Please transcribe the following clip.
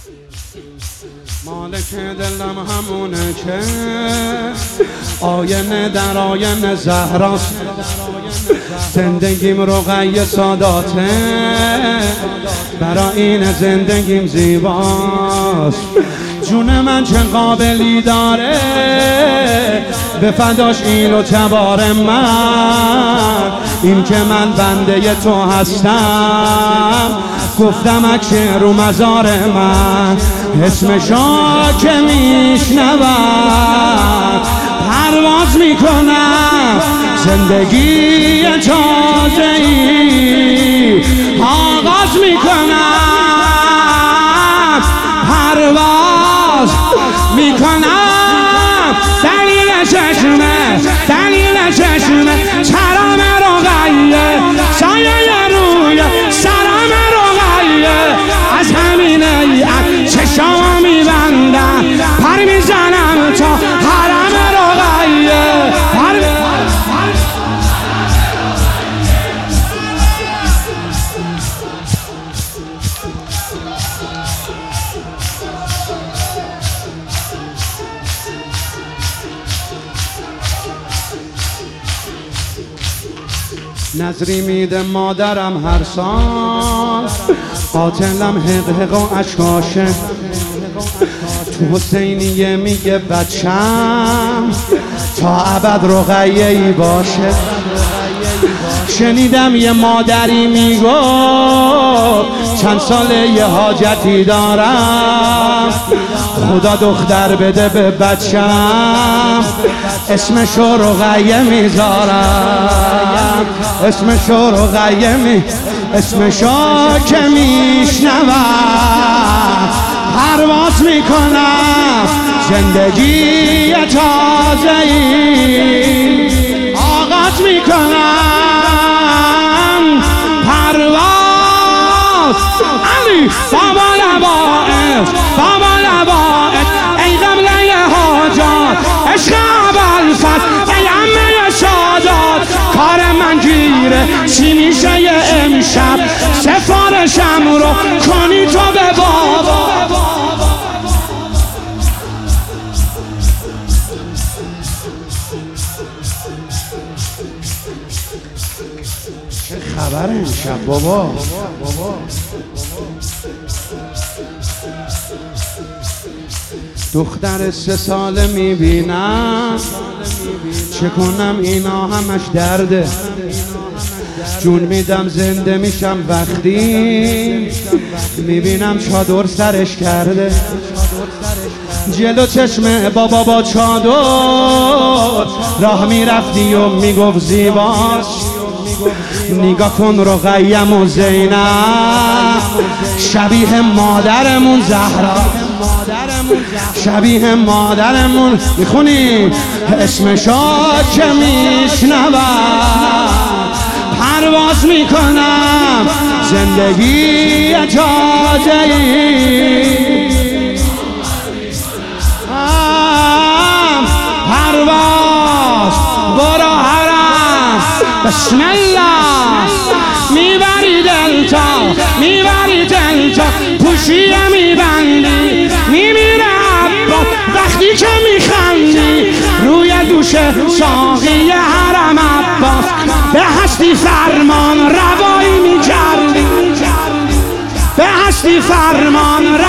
مالک دلم همونه که آینه در آینه زهراست، زندگیم رقیه ساداته، برای این زندگیم زیباست. جون من چه قابلی داره به فداش این و تبار من، این که من بنده تو هستم، گفتم اکشه رو مزار من، اسمشو که میشنوم پرواز میکنم، زندگی تازه‌ای آغاز میکنم، پرواز میکنم، دلیل چشمه چرام رقیه، سایه روی سرام رقیه، از همینه چشام میبندم، پر میزنم تا حرم رقیه، نظری میده مادرم هر سال، قاتلم حقحق و اشکاشه، تو حسینیه میگه بچم تا ابد رقیه ای باشه. شنیدم یه مادری میگفت چند ساله یه حاجتی دارم، خدا دختر بده به بچم، اسمشو رقیه میذارم، اسمشو رقیه اسمشو که میشنوم پرواز میکنم، زندگی تازه‌ای آغاز میکنم، پرواز علی بابا لبائش ای قبله حاجات، عشق ابوالفضل ای عمه سادات، کار من گیره چی میشه امشب، سفارشم رو کنی تو به بابا. چه خبره امشب بابا؟ دختر 3 ساله میبینم، چه کنم اینا همش درده، جون میدم زنده میشم وقتی میبینم چادر سرش کرده، جلو چشم بابا با چادر راه میرفتی و میگفت زیباست، نگاه کن رقیم و زینب شبیه مادرمون زهرا، شبیه مادرمون، میخونی اسمشو که میشنوم پرواز میکنم، زندگی تازه‌ای پرواز برو حرم، بسم الله میبری دلتا پوشیه میبندی، میمیره عباس وقتی که میخندی، روی دوش ساقی حرم عباس به هستی فرمان روایی میکردی، به هستی فرمان